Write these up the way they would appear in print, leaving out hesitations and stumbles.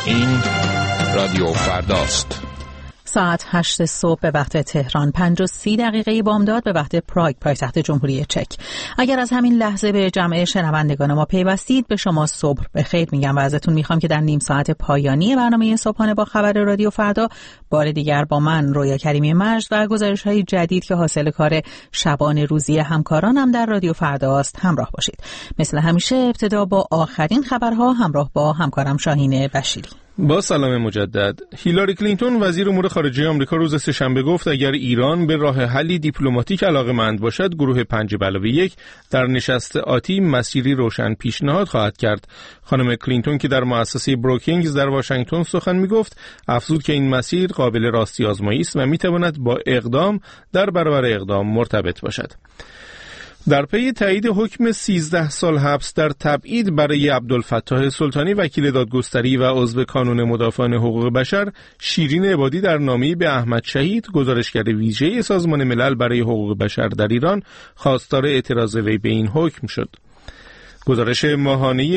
این رادیو فرداست. ساعت 8 صبح به وقت تهران، 5:30 بامداد به وقت پراگ، پایتخت جمهوری چک. اگر از همین لحظه به جمع شنوندگان ما پیوستید، به شما صبح بخیر میگم و ازتون میخوام که در نیم ساعت پایانی برنامه صبحانه با خبر رادیو فردا بار دیگر با من رویا کریمی مجد و گزارش‌های جدید که حاصل کار شبانه روزی همکارانم در رادیو فرداست همراه باشید. مثل همیشه ابتدا با آخرین خبرها همراه با همکارم شاهین بشیری. با سلام مجدد. هیلاری کلینتون وزیر امور خارجه آمریکا روز سه‌شنبه گفت اگر ایران به راه حلی دیپلماتیک علاقه‌مند باشد، گروه 5+1 در نشست آتی مسیری روشن پیشنهاد خواهد کرد. خانم کلینتون که در مؤسسه بروکینگز در واشنگتن سخن میگفت، افزود که این مسیر قابل راستی آزمایی است و میتواند با اقدام در برابر اقدام مرتبط باشد. در پی تایید حکم 13 سال حبس در تبعید برای عبدالفتاح سلطانی وکیل دادگستری و عضو کانون مدافعان حقوق بشر، شیرین عبادی در نامه‌ای به احمد شهید گزارشگر ویژه سازمان ملل برای حقوق بشر در ایران خواستار اعتراض وی به این حکم شد. گزارش ماهانه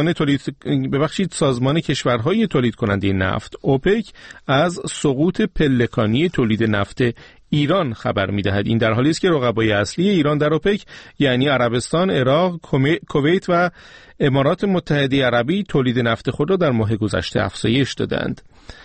سازمان کشورهای تولید کننده نفت اوپک از سقوط پلکانی تولید نفت ایران خبر می‌دهد. این در حالی است که رقبای اصلی ایران در اوپک یعنی عربستان، عراق، کویت و امارات متحده عربی تولید نفت خود را در ماه گذشته افزایش دادند.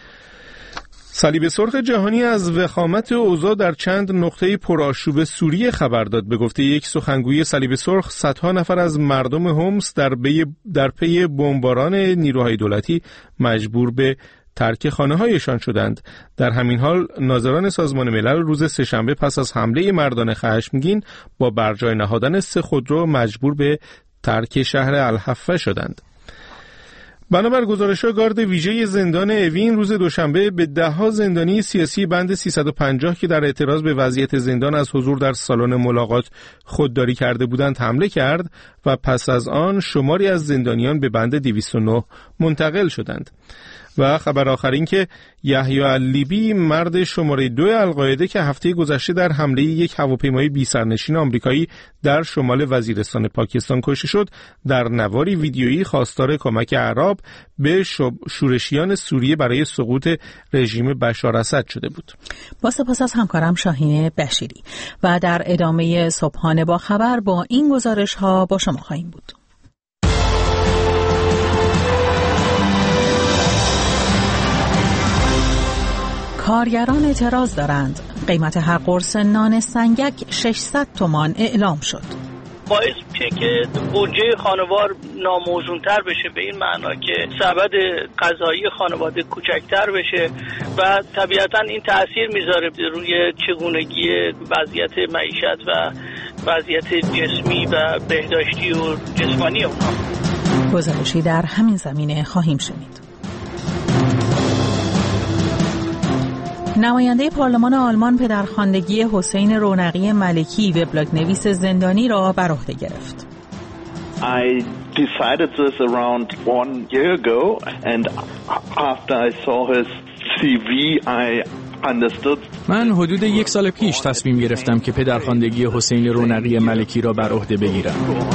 صلیب سرخ جهانی از وخامت اوضاع در چند نقطه پرآشوب سوریه خبر داد. به گفته یک سخنگوی صلیب سرخ، صدها نفر از مردم حمص در پی بمباران نیروهای دولتی مجبور به ترک خانه‌هایشان شدند. در همین حال ناظران سازمان ملل روز سه‌شنبه پس از حمله مردان خشمگین با برجای نهادن 3 خودرو مجبور به ترک شهر الحفه شدند. بنابر گزارش‌ها گارد ویژه زندان اوین روز دوشنبه به 10 زندانی سیاسی بند 350 که در اعتراض به وضعیت زندان از حضور در سالن ملاقات خودداری کرده بودند حمله کرد و پس از آن شماری از زندانیان به بند 209 منتقل شدند. و خبر آخر این که یحیی اللیبی، مرد شماره 2 القاعده که هفته گذشته در حمله یک هواپیمای بی‌سرنشین آمریکایی در شمال وزیرستان پاکستان کشته شد، در نواری ویدیویی خواستار کمک اعراب به شورشیان سوریه برای سقوط رژیم بشار اسد شده بود. با سپاس از همکارم شاهین بشیری. و در ادامه صبحانه با خبر با این گزارش ها با شما خواهیم بود. کارگران اعتراض دارند. قیمت هر قرص نان سنگک 600 تومان اعلام شد. باعث میشه که بودجه خانوار ناموزونتر بشه، به این معنا که سبد غذایی خانواده کوچکتر بشه و طبیعتا این تأثیر میذاره روی چگونگی وضعیت معیشت و وضعیت جسمی و بهداشتی و جسمانی اونها. گزارشی در همین زمینه خواهیم شنید. نماینده پارلمان آلمان پدرخواندگی حسین رونقی ملکی، وبلاگ نویس زندانی را بر عهده گرفت. I decided this around 1 year ago and after I saw his CV I understood. من حدود 1 سال پیش تصمیم گرفتم که پدرخواندگی حسین رونقی ملکی را بر عهده بگیرم.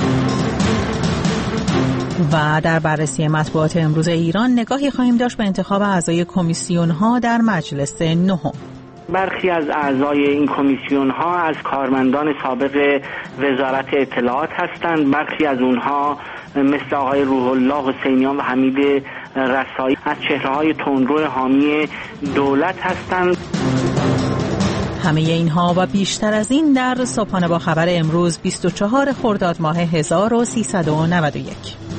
و در بررسی مطبوعات امروز ایران نگاهی خواهیم داشت به انتخاب اعضای کمیسیون‌ها در مجلس نهم. برخی از اعضای این کمیسیون‌ها از کارمندان سابق وزارت اطلاعات هستند. برخی از اونها مثل آقای روح الله حسینیان و حمید رسایی از چهره‌های تندرو حامی دولت هستند. همه اینها و بیشتر از این در صبحانه با خبر امروز 24 خرداد ماه 1391.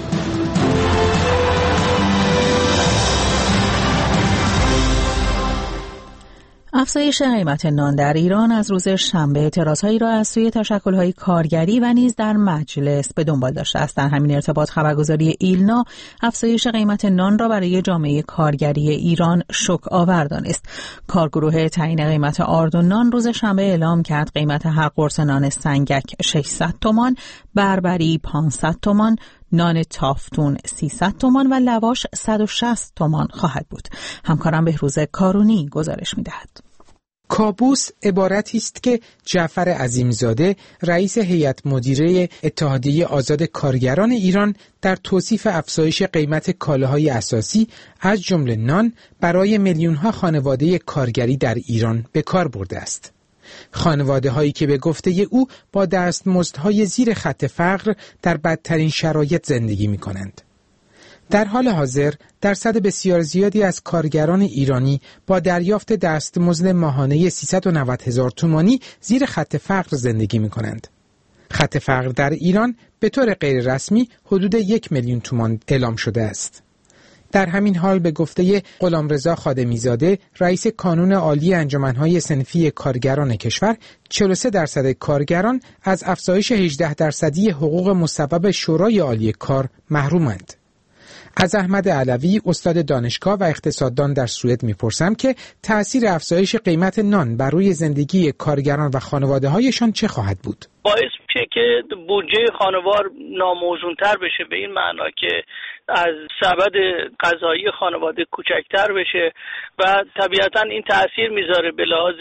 افزایش قیمت نان در ایران از روز شنبه اعتراضهایی را از سوی تشکل‌های کارگری و نیز در مجلس به دنبال داشته است. در همین ارتباط خبرگزاری ایلنا افزایش قیمت نان را برای جامعه کارگری ایران شوک آور دانست. کارگروه تعیین قیمت آرد و نان روز شنبه اعلام کرد قیمت هر قرص نان سنگک 600 تومان، بربری 500 تومان، نان تافتون 300 تومان و لواش 160 تومان خواهد بود. همکارم بهروز کارونی گزارش می‌دهد. کابوس عبارتی است که جعفر عظیمزاده رئیس هیئت مدیره اتحادیه آزاد کارگران ایران در توصیف افزایش قیمت کالاهای اساسی از جمله نان برای میلیون‌ها خانواده کارگری در ایران به کار برده است. خانواده هایی که به گفته او با دستمزدهای زیر خط فقر در بدترین شرایط زندگی می کنند. در حال حاضر درصد بسیار زیادی از کارگران ایرانی با دریافت دستمزد ماهانه 390,000 تومانی زیر خط فقر زندگی می کنند. خط فقر در ایران به طور غیر رسمی حدود 1,000,000 تومان اعلام شده است. در همین حال به گفته غلامرضا خادمیزاده رئیس کانون عالی انجمنهای صنفی کارگران کشور 43% کارگران از افزایش 18% حقوق مصوب شورای عالی کار محرومند. از احمد علوی استاد دانشگاه و اقتصاددان در سوئد میپرسم که تأثیر افزایش قیمت نان بر روی زندگی کارگران و خانواده‌هایشان چه خواهد بود؟ باعث میشه که بودجه خانوار ناموزونتر بشه، به این معنا که از سبد غذایی خانواده کوچکتر بشه و طبیعتا این تأثیر میذاره به لحاظ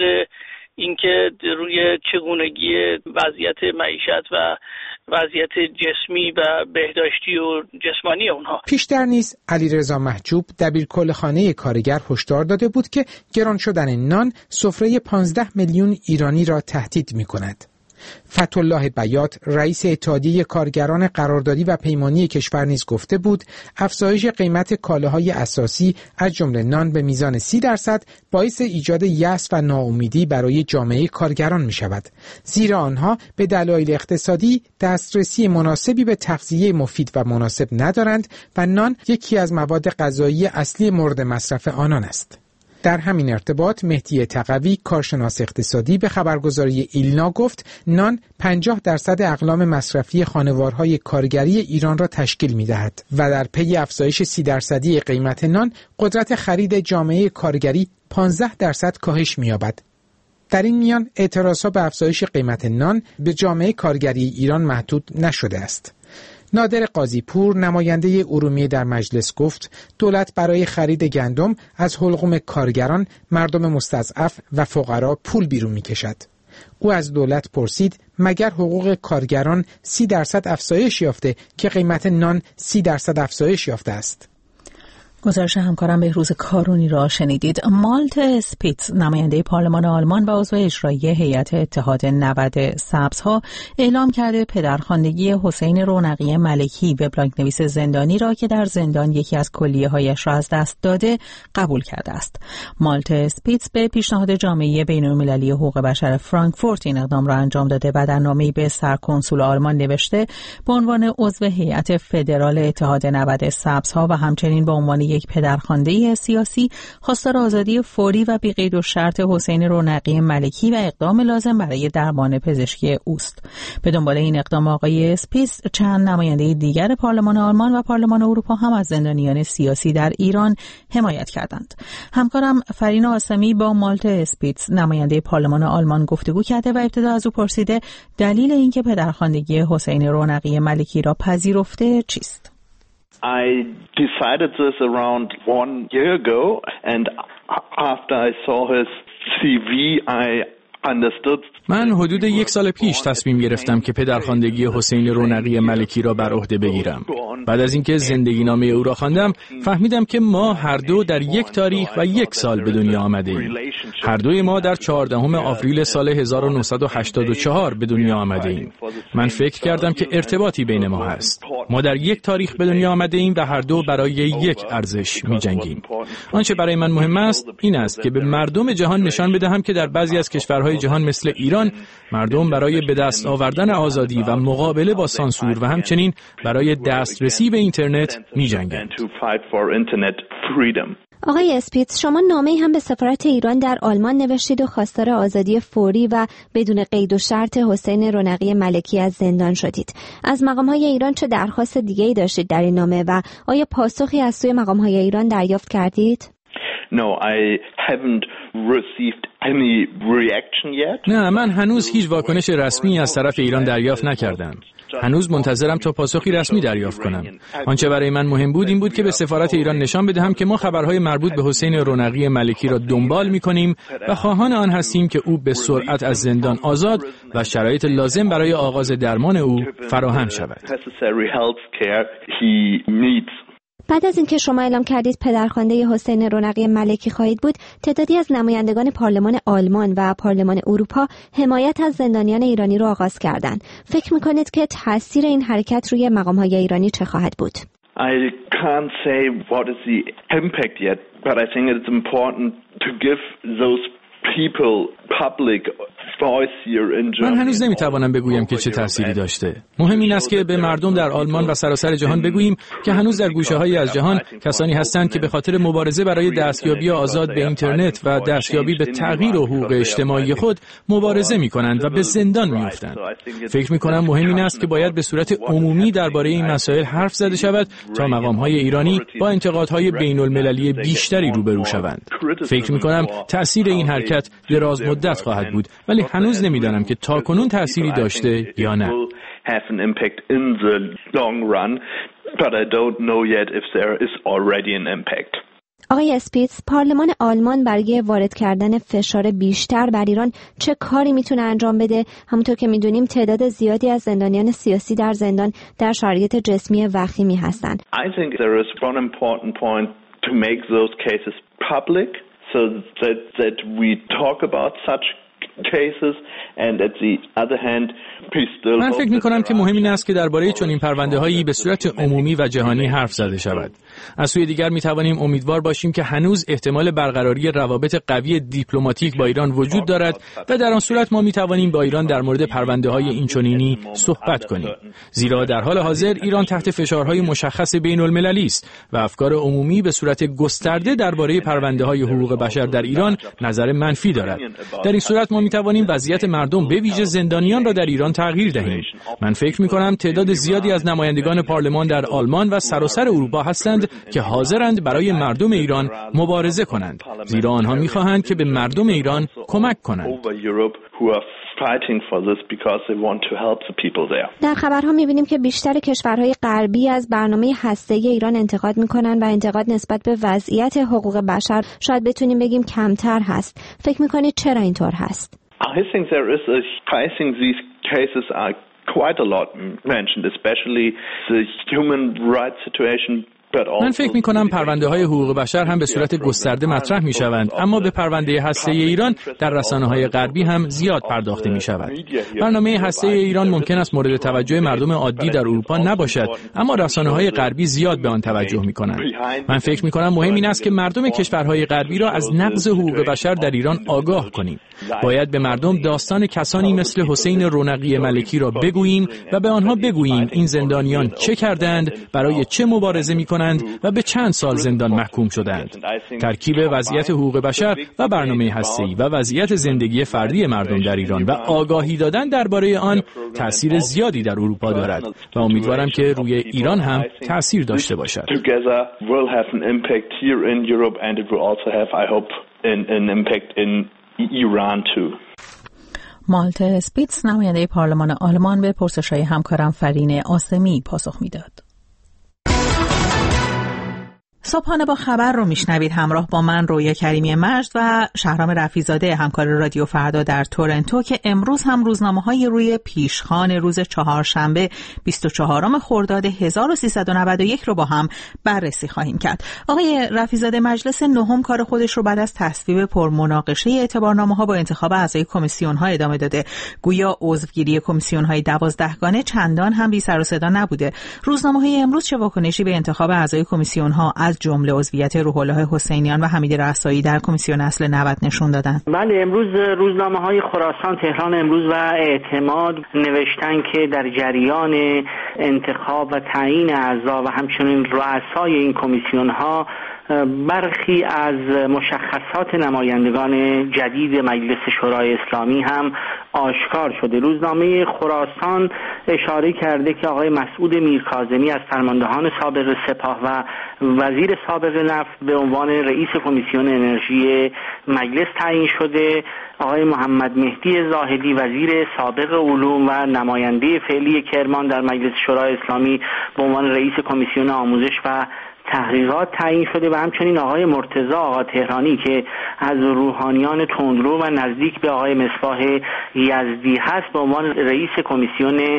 اینکه روی چگونگی وضعیت معیشت و وضعیت جسمی و بهداشتی و جسمانی اونها. پیشتر نیز علیرضا محجوب دبیرکلخانه کارگر هشدار داده بود که گران شدن نان سفره 15 میلیون ایرانی را تهدید می‌کند. فتح‌الله بیات رئیس اتحادیه کارگران قراردادی و پیمانی کشور نیز گفته بود افزایش قیمت کالاهای اساسی از جمله نان به میزان 30% باعث ایجاد یأس و ناامیدی برای جامعه کارگران می شود، زیرا آنها به دلایل اقتصادی دسترسی مناسبی به تغذیه مفید و مناسب ندارند و نان یکی از مواد غذایی اصلی مورد مصرف آنان است. در همین ارتباط مهدی تقوی کارشناس اقتصادی به خبرگزاری ایلنا گفت نان 50% اقلام مصرفی خانوارهای کارگری ایران را تشکیل می‌دهد و در پی افزایش 30% قیمت نان قدرت خرید جامعه کارگری 15% کاهش می‌یابد. در این میان اعتراضها به افزایش قیمت نان به جامعه کارگری ایران محدود نشده است. نادر قاضی‌پور نماینده ارومیه در مجلس گفت دولت برای خرید گندم از حلقوم کارگران، مردم مستضعف و فقرا پول بیرون می‌کشد. او از دولت پرسید مگر حقوق کارگران 30% افزایش یافته که قیمت نان 30% افزایش یافته است؟ گزارش همکارم بهروز کارونی را شنیدید. مالت اسپیتز نماینده پارلمان آلمان و عضو اجرایی هیئت اتحاد 90 سبزها اعلام کرده پدرخواندگی حسین رونقی ملکی وبلاگ نویس زندانی را که در زندان یکی از کلیه‌هایش را از دست داده قبول کرده است. مالت اسپیتز به پیشنهاد جامعه بین‌المللی حقوق بشر فرانکفورت این اقدام را انجام داده و در نامه‌ای به سرکنسول آلمان نوشته به عنوان عضو هیئت فدرال اتحاد 90 سبزها و همچنین به عنوان یک پدرخوانده سیاسی خواستار آزادی فوری و بی قید و شرط حسین رونقی ملکی و اقدام لازم برای درمان پزشکی اوست. به دنبال این اقدام آقای اسپیتز چند نماینده دیگر پارلمان آلمان و پارلمان اروپا هم از زندانیان سیاسی در ایران حمایت کردند. همکارم فرین آسمی با مالت اسپیتز نماینده پارلمان آلمان گفتگو کرده و ابتدا از او پرسیده دلیل اینکه پدرخواندگی حسین رونقی ملکی را پذیرفته چیست؟ I decided this around 1 year ago, and after I saw his CV, I understood. من حدود 1 سال پیش تصمیم گرفتم که پدرخواندگی حسین رونقی ملکی را بر عهده بگیرم. بعد از اینکه زندگی نامه او را خواندم، فهمیدم که ما هر دو در یک تاریخ و 1 سال به دنیا آمده ایم. هر دوی ما در 14 آوریل سال 1984 به دنیا آمده ایم. من فکر کردم که ارتباطی بین ما هست. ما در یک تاریخ به دنیا آمده ایم و هر دو برای یک ارزش می‌جنگیم. آنچه برای من مهم است این است که به مردم جهان نشان بدهم که در بعضی از کشورهای جهان مثل ایران مردم برای به دست آوردن آزادی و مقابله با سانسور و همچنین برای دسترسی به اینترنت می‌جنگند. آقای اسپیتز، شما نامه‌ای هم به سفارت ایران در آلمان نوشتید و خواستار آزادی فوری و بدون قید و شرط حسین رونقی ملکی از زندان شدید. از مقام‌های ایران چه درخواست دیگه‌ای داشتید در این نامه و آیا پاسخی از سوی مقام‌های ایران دریافت کردید؟ No, I haven't received any reaction yet. نه، من هنوز هیچ واکنش رسمی از طرف ایران دریافت نکردم. هنوز منتظرم تا پاسخی رسمی دریافت کنم. آنچه برای من مهم بود این بود که به سفارت ایران نشان بدهم که ما خبرهای مربوط به حسین رونقی ملکی را دنبال می‌کنیم و خواهان آن هستیم که او به سرعت از زندان آزاد و شرایط لازم برای آغاز درمان او فراهم شود. بعد از اینکه شما اعلام کردید پدرخوانده حسین رونقی ملکی خواهید بود، تعدادی از نمایندگان پارلمان آلمان و پارلمان اروپا حمایت از زندانیان ایرانی را آغاز کردند. فکر می‌کنید که تأثیر این حرکت روی مقام‌های ایرانی چه خواهد بود؟ I can't say what is the impact yet, but I think it's important to give those people public voice here in Germany. من هنوز نمیتوانم بگویم که چه تأثیری داشته. مهم این است که به مردم در آلمان و سراسر جهان بگوییم که هنوز در گوشه‌هایی از جهان کسانی هستند که به خاطر مبارزه برای دستیابی آزاد به اینترنت و دستیابی به تغییر و حقوق اجتماعی خود مبارزه می‌کنند و به زندان می‌افتند. فکر می‌کنم مهم این است که باید به صورت عمومی درباره این مسائل حرف زده شود تا مقام‌های ایرانی با انتقادهای بین‌المللی بیشتری روبرو شوند. فکر می‌کنم تأثیر این حرکت دراز مدت خواهد بود، ولی هنوز نمی‌دانم که تاکنون تأثیری داشته یا نه. آقای اسپیتز، پارلمان آلمان برای وارد کردن فشار بیشتر بر ایران چه کاری میتونه انجام بده؟ همونطور که میدونیم تعداد زیادی از زندانیان سیاسی در زندان در شرایط جسمی وخیمی هستند. I think there is one important point to make those cases public so that we talk about such cases and at the other hand من فکر می‌کنم که مهم این است که درباره چنین پرونده‌هایی به صورت عمومی و جهانی حرف زده شود. از سوی دیگر می‌توانیم امیدوار باشیم که هنوز احتمال برقراری روابط قوی دیپلماتیک با ایران وجود دارد و در آن صورت ما می‌توانیم با ایران در مورد پرونده‌های اینچنینی صحبت کنیم. زیرا در حال حاضر ایران تحت فشارهای مشخص بین‌المللی است و افکار عمومی به صورت گسترده درباره پرونده‌های حقوق بشر در ایران نظر منفی دارد. در این صورت ما می‌توانیم وضعیت مردم به ویژه زندانیان را در ایران تغییر دهیم. من فکر می‌کنم تعداد زیادی از نمایندگان پارلمان در آلمان و سراسر اروپا هستند که حاضرند برای مردم ایران مبارزه کنند، زیرا آنها می‌خواهند که به مردم ایران کمک کنند. در خبرها می‌بینیم که بیشتر کشورهای غربی از برنامه هسته‌ای ایران انتقاد می‌کنند و انتقاد نسبت به وضعیت حقوق بشر شاید بتونیم بگیم کمتر هست. فکر می‌کنید چرا اینطور هست؟ I think these cases are quite a lot mentioned, especially the human rights situation. من فکر می‌کنم پرونده‌های حقوق بشر هم به صورت گسترده مطرح می‌شوند، اما به پرونده هسته‌ای ایران در رسانه‌های غربی هم زیاد پرداخته می‌شود. برنامه هسته‌ای ایران ممکن است مورد توجه مردم عادی در اروپا نباشد، اما رسانه‌های غربی زیاد به آن توجه می‌کنند. من فکر می‌کنم مهم این است که مردم کشورهای غربی را از نقض حقوق بشر در ایران آگاه کنیم. باید به مردم داستان کسانی مثل حسین رونقی ملکی را بگوییم و به آنها بگوییم این زندانیان چه کردند، برای چه مبارزه می‌کنند و به چند سال زندان محکوم شدند. ترکیب وضعیت حقوق بشر و برنامه هسته‌ای و وضعیت زندگی فردی مردم در ایران و آگاهی دادن درباره آن تأثیر زیادی در اروپا دارد و امیدوارم که روی ایران هم تأثیر داشته باشد. مالته اسپیتز، نماینده پارلمان آلمان، به پرسش‌های همکارم فرین آسمی پاسخ میداد. صبحانه با خبر رو میشنوید. همراه با من رویا کریمی مجد و شهرام رفیع‌زاده همکار رادیو فردا در تورنتو که امروز هم روزنامه‌های روی پیشخوان روز چهارشنبه 24 خرداد 1391 رو با هم بررسی خواهیم کرد. آقای رفیع‌زاده، مجلس نهم کار خودش رو بعد از تصویب پرمناقشه اعتبارنامه‌ها با انتخاب اعضای کمیسیون‌ها ادامه داده. گویا عضوگیری کمیسیون‌های 12 گانه چندان هم بی سر و صدا نبوده. روزنامه‌های امروز چه واکنشی به انتخاب اعضای کمیسیون‌ها از جمله عضویت روح الله حسینیان و حمید رسایی در کمیسیون اصل 90 نشون دادن؟ بله، امروز روزنامه‌های خراسان، تهران امروز و اعتماد نوشتن که در جریان انتخاب و تعیین اعضا و همچنین رؤسای این کمیسیون‌ها برخی از مشخصات نمایندگان جدید مجلس شورای اسلامی هم آشکار شده. روزنامه خراسان اشاره کرده که آقای مسعود میرکاظمی از فرماندهان سابق سپاه و وزیر سابق نفت به عنوان رئیس کمیسیون انرژی مجلس تعیین شده. آقای محمد مهدی زاهدی وزیر سابق علوم و نماینده فعلی کرمان در مجلس شورای اسلامی به عنوان رئیس کمیسیون آموزش و تحقیقات تعیین شده و همچنین آقای مرتضی آقا تهرانی که از روحانیان تندرو و نزدیک به آقای مصباح یزدی هست به عنوان رئیس کمیسیون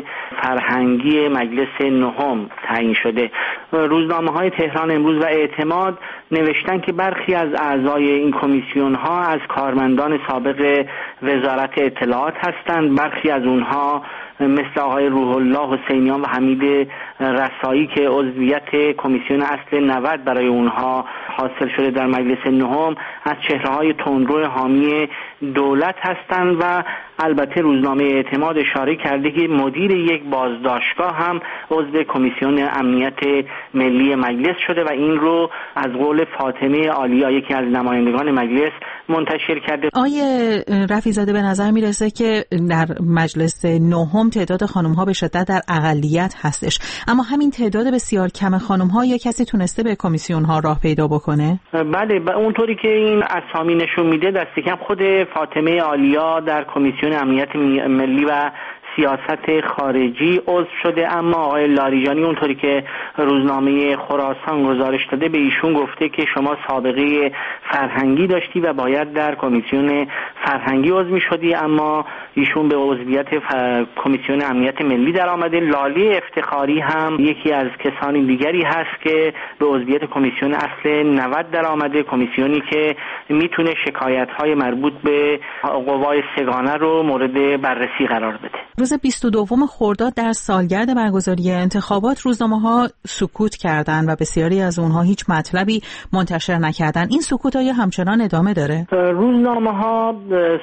فرهنگی مجلس نهم تعیین شده. روزنامه‌های تهران امروز و اعتماد نوشتن که برخی از اعضای این کمیسیون ها از کارمندان سابق وزارت اطلاعات هستند. برخی از اونها مثل آقای روح الله حسینیان و حمید رسایی که عضویت کمیسیون اصل 90 برای اونها حاصل شده در مجلس نهم از چهره‌های تندرو حامی دولت هستند و البته روزنامه اعتماد اشاره کرده که مدیر یک بازداشتگاه هم عضو کمیسیون امنیت ملی مجلس شده و این رو از قول فاطمه عالیا یکی از نمایندگان مجلس منتشر کرده. آیه رفیع‌زاده به نظر میرسه که در مجلس نهم تعداد خانم‌ها به شدت در اقلیت هستش، اما همین تعداد بسیار کم خانم‌ها یا کسی تونسته به کمیسیون‌ها راه پیدا بکنه؟ بله، اونطوری که این اسامی نشون میده دست کم خود فاطمه عالیا در کمیسیون امنیت ملی و سیاست خارجی عضو شده، اما آقای لاریجانی اونطوری که روزنامه خراسان گزارش داده به ایشون گفته که شما سابقه فرهنگی داشتی و باید در کمیسیون فرهنگی عضو شدی، اما ایشون به عضویت کمیسیون امنیت ملی در آمده. لاله افتخاری هم یکی از کسانی دیگری هست که به عضویت کمیسیون اصل 90 در آمده، کمیسیونی که میتونه شکایت‌های مربوط به قوای سگانه رو مورد بررسی قرار بده. روز 22 خرداد در سالگرد برگزاری انتخابات روزنامه‌ها سکوت کردند و بسیاری از اونها هیچ مطلبی منتشر نکردند. این سکوت ها همچنان ادامه داره؟ روزنامه‌ها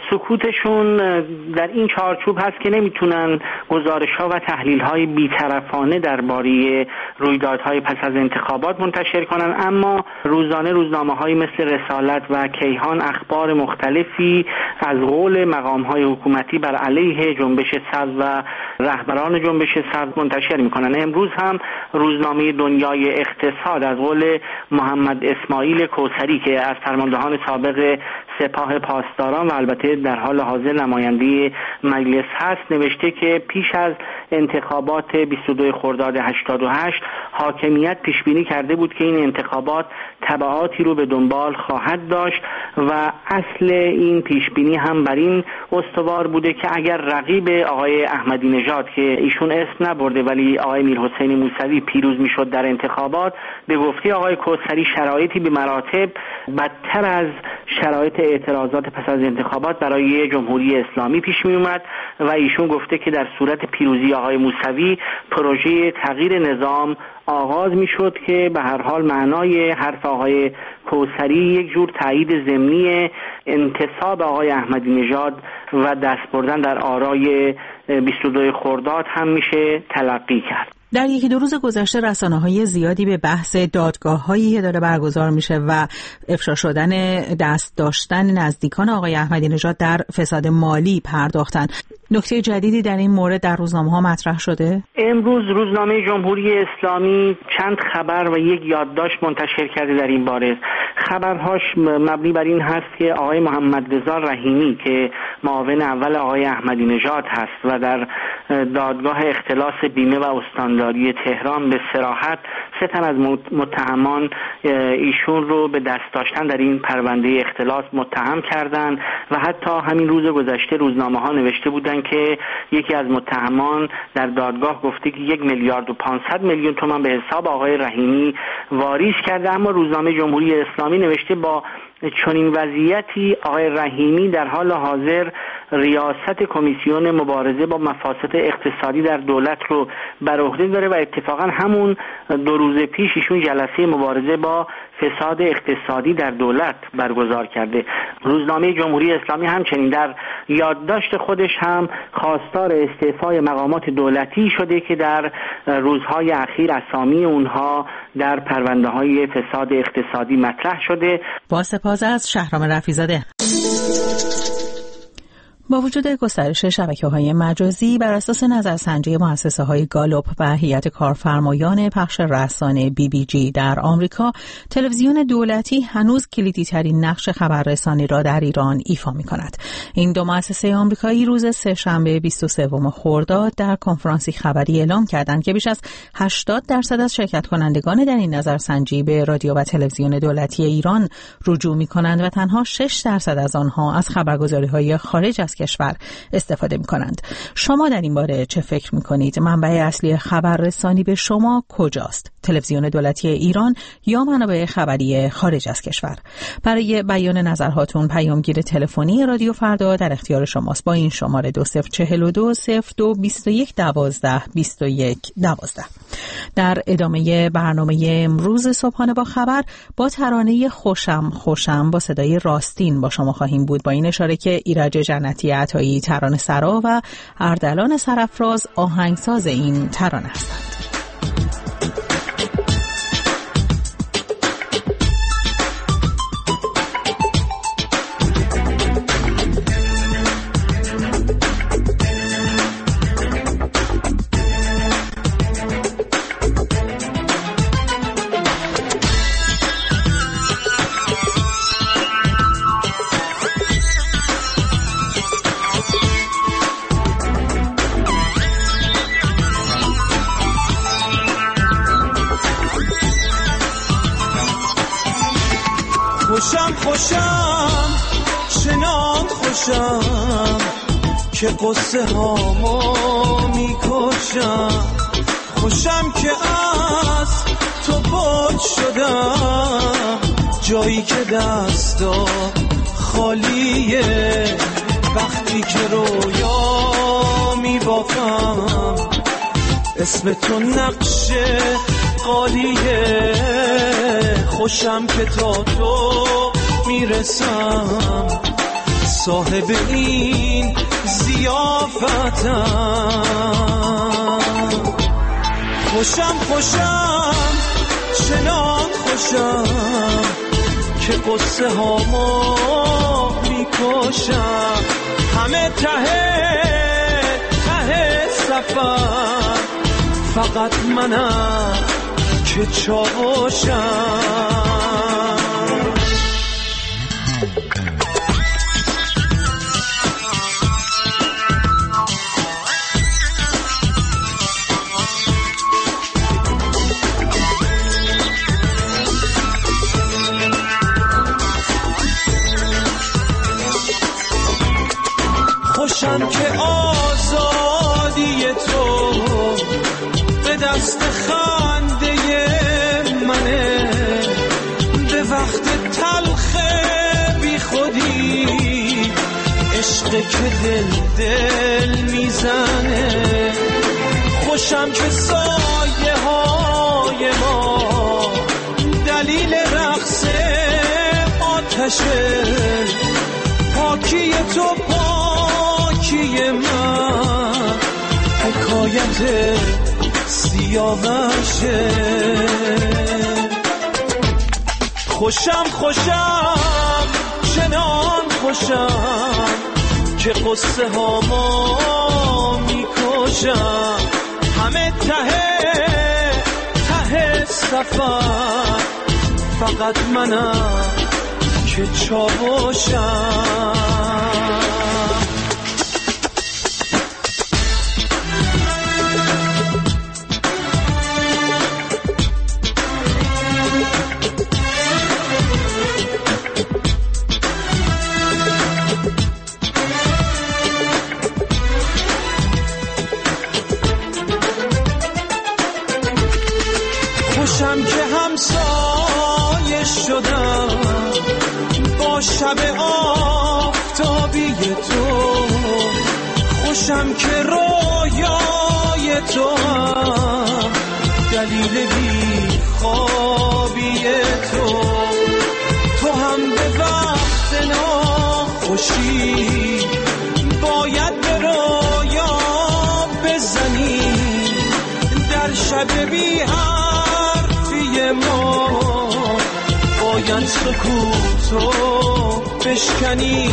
سکوتشون در این چارچوب هست که نمیتونن گزارش‌ها و تحلیل‌های بی‌طرفانه درباره رویدادهای پس از انتخابات منتشر کنن، اما روزانه روزنامه‌های مثل رسالت و کیهان اخبار مختلفی از قول مقام‌های حکومتی بر علیه جنبش سبز و رهبران جنبش سبز منتشر میکنن. امروز هم روزنامه دنیای اقتصاد از قول محمد اسماعیل کوثری که از فرماندهان سابق سپاه پاسداران و البته در حال حاضر نماینده مجلس هست نوشته که پیش از انتخابات 22 خرداد 88 حاکمیت پیش بینی کرده بود که این انتخابات تبعاتی رو به دنبال خواهد داشت و اصل این پیش بینی هم بر این استوار بوده که اگر رقیب آقای احمدی نژاد که ایشون اسم نبرده ولی آقای میرحسین موسوی پیروز میشد در انتخابات، به گفته آقای کوثری شرایطی به مراتب بدتر از شرایط اعتراضات پس از انتخابات برای جمهوری اسلامی پیش می اومد و ایشون گفته که در صورت پیروزی آقای موسوی پروژه تغییر نظام آغاز می شد که به هر حال معنای حرف آقای کوثری یک جور تایید ضمنی انتصاب آقای احمدی نژاد و دست بردن در آرای 22 خرداد هم میشه تلقی کرد. در یکی دو روز گذشته رسانه‌های زیادی به بحث دادگاه‌هایی که داره برگزار میشه و افشا شدن دست داشتن نزدیکان آقای احمدی نژاد در فساد مالی پرداختن. نکته جدیدی در این مورد در روزنامه‌ها مطرح شده؟ امروز روزنامه جمهوری اسلامی چند خبر و یک یادداشت منتشر کرده در این باره. خبرهاش مبنی بر این هست که آقای محمد رضا رحیمی که معاون اول آقای احمدی نژاد هست و در دادگاه اختلاس بیمه و استانداری تهران به صراحت 3 تن از متهمان ایشون رو به دست داشتن در این پرونده اختلاس متهم کردند و حتی همین روز گذشته روزنامه‌ها نوشته بودند که یکی از متهمان در دادگاه گفته که 1,500,000,000 تومان به حساب آقای رحیمی واریز کرده، اما روزنامه جمهوری اسلامی نوشته با چنین وضعیتی آقای رحیمی در حال حاضر ریاست کمیسیون مبارزه با مفاسد اقتصادی در دولت رو بر عهده داره و اتفاقا همون 2 روز پیش ایشون جلسه مبارزه با فساد اقتصادی در دولت برگزار کرده. روزنامه جمهوری اسلامی همچنین در یادداشت خودش هم خواستار استعفای مقامات دولتی شده که در روزهای اخیر اسامی اونها در پرونده‌های فساد اقتصادی مطرح شده. با سپاس از شهرام رفیع‌زاده. با وجود گسترش شبکه‌های مجازی، بر اساس نظرسنجی مؤسسه‌های گالوپ و هیئت کارفرمایان پخش رسانه BBG در آمریکا، تلویزیون دولتی هنوز کلیدی‌ترین نقش خبررسانی را در ایران ایفا می‌کند. این دو مؤسسه آمریکایی روز سه‌شنبه 23 خرداد در کنفرانسی خبری اعلام کردند که بیش از 80% از شرکت کنندگان در این نظرسنجی به رادیو و تلویزیون دولتی ایران رجوع می‌کنند و تنها 6% از آنها از خبرگزاری‌های خارج از کشور استفاده می‌کنند. شما در این باره چه فکر می‌کنید؟ منبع اصلی خبررسانی به شما کجاست؟ تلویزیون دولتی ایران یا منابع خبری خارج از کشور؟ برای بیان نظرهاتون پیامگیر تلفنی رادیو فردا در اختیار شماست با این شماره 2042 02 21 12 21 12. در ادامه برنامه امروز صبحانه با خبر با ترانه خوشم با صدای راستین با شما خواهیم بود، با این اشاره که ایرج جنتی عطایی ترانه سرا و اردلان سرافراز آهنگساز این ترانه هستند. خوشم چنان خوشم که قصه هامو میکشم، خوشم که از تو بود شدم جایی که دستا خالیه، وقتی که رویا میبافم اسم تو نقش قالیه، خوشم که تا تو میرسم صاحب این ضیافتم. خوشم چنان خوشم که قصه هامو میکشم، همه ته سفر فقط منم که چاوشم. خوشم که آزادی تو به دست خنده منه، به وقت تلخ بی خودی عشق که دل میزنه، خوشم که سایه های ما دلیل رقص آتشه، پاکی تو پاکی من حکایت سیاوشه. خوشم چنان خوشم که قصه هامو میکشم، همه ته سفر فقط منم که چاوشم. خوشم که همسایه شدم با شب آفتابی تو، خوشم که رویای تو هم دلیل بی خوابی تو هم به وقت ناخوشی باید به رویا بزنی، در شب بی حرفی ما باید سکوتو بشکنی.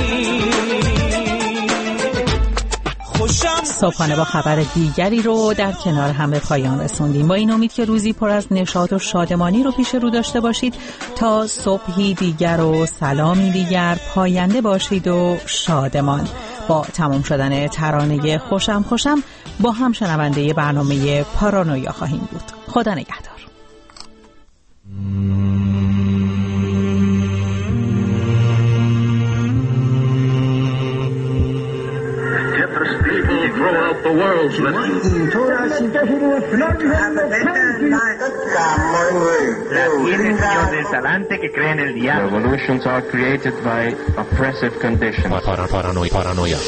صبحانه با خبر دیگری رو در کنار هم به پایان رسوندیم. با این امید که روزی پر از نشاط و شادمانی رو پیش رو داشته باشید. تا صبحی دیگر و سلامی دیگر، پاینده باشید و شادمان. با تمام شدن ترانه خوشم با هم شنونده برنامه پارانویا خواهیم بود. خدا نگهدار. The world's Revolutions are created by oppressive conditions. Paranoia.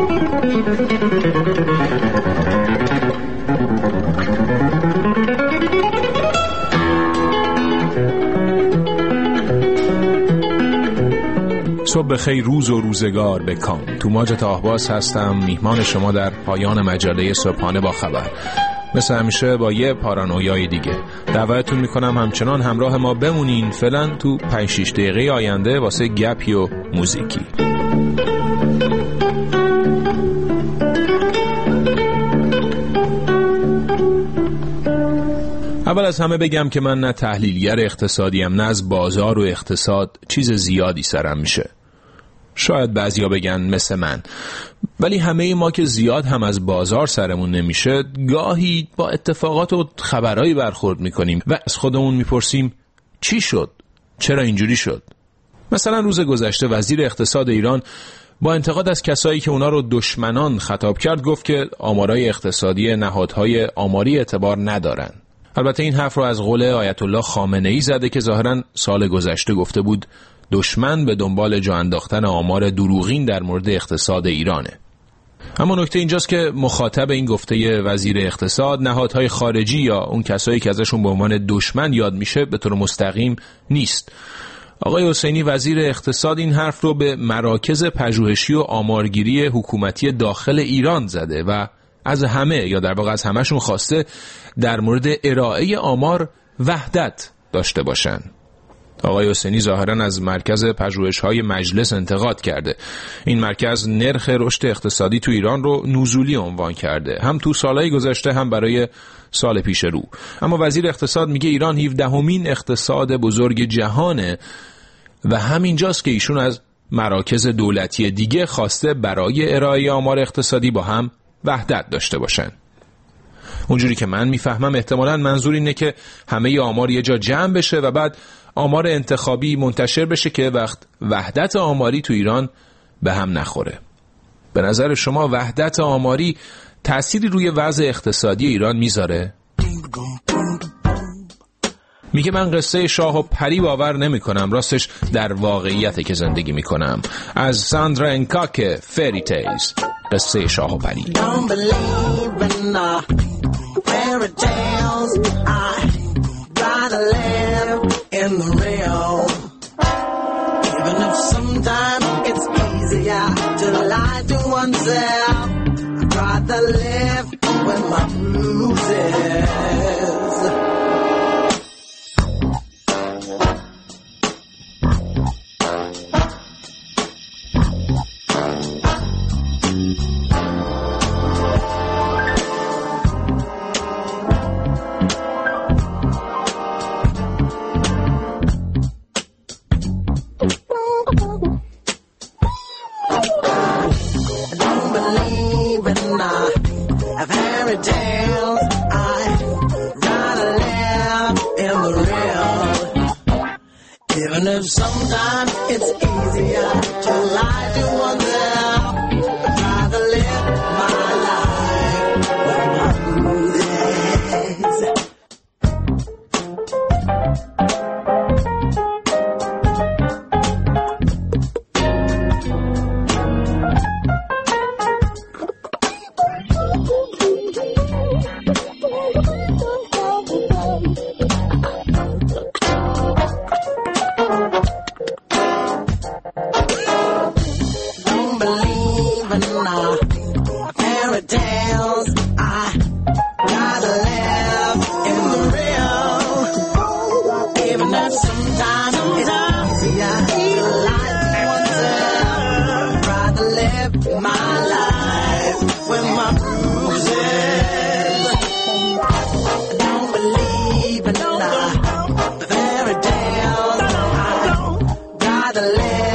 صبح بخیر، روز و روزگار بکام. توماج تاهباز هستم، میهمان شما در پایان مجله صبحانه با خبر. مثل همیشه با یه پارانویای دیگه دعوتتون میکنم همچنان همراه ما بمونین. فعلا تو 5-6 دقیقه آینده واسه گپی و موزیکی. اول از همه بگم که من نه تحلیلگر اقتصادیم، نه از بازار و اقتصاد چیز زیادی سرم میشه. شاید بعضیا بگن مثل من، ولی همه ما که زیاد هم از بازار سرمون نمیشه، گاهی با اتفاقات و خبرایی برخورد میکنیم و از خودمون میپرسیم چی شد؟ چرا اینجوری شد؟ مثلا روز گذشته وزیر اقتصاد ایران با انتقاد از کسایی که اونا رو دشمنان خطاب کرد گفت که آمارای اقتصادی نهادهای آماری اعتبار ندارن. البته این حرف رو از قول آیت الله خامنه‌ای زده که ظاهراً سال گذشته گفته بود دشمن به دنبال جا انداختن آمار دروغین در مورد اقتصاد ایرانه. اما نکته اینجاست که مخاطب این گفته وزیر اقتصاد نهادهای خارجی یا اون کسایی که ازشون به عنوان دشمن یاد میشه به طور مستقیم نیست. آقای حسینی وزیر اقتصاد این حرف رو به مراکز پژوهشی و آمارگیری حکومتی داخل ایران زده و از همه یا در واقع از همهشون خواسته در مورد ارائه آمار وحدت داشته باشن. آقای حسینی ظاهراً از مرکز پژوهش‌های مجلس انتقاد کرده. این مرکز نرخ رشد اقتصادی تو ایران رو نزولی عنوان کرده، هم تو سالهای گذشته هم برای سال پیش رو. اما وزیر اقتصاد میگه ایران 17مین اقتصاد بزرگ جهانه و همینجاست که ایشون از مراکز دولتی دیگه خواسته برای ارائه آمار اقتصادی با هم وحدت داشته باشن. اونجوری که من میفهمم احتمالاً منظور اینه که همه آمار یه جا جمع بشه و بعد آمار انتخابی منتشر بشه که وقت وحدت آماری تو ایران به هم نخوره. به نظر شما وحدت آماری تأثیری روی وضع اقتصادی ایران میذاره؟ میگه من قصه شاه و پری باور نمی کنم، راستش در واقعیته که زندگی می کنم. از ساندرا انکاک، فری تیلز، قصه شاه و پری. In the real, even if sometimes it's easier to lie to oneself, I'd rather live with my bruises. Even if sometimes it's easier to lie to oneself, I'd rather live my life with my bruises. believing fairy tales. I rather live in the real, even if sometimes it's easier to lie to oneself. I'd rather live my life with my bruises. I don't believe in fairy tales. I'd rather live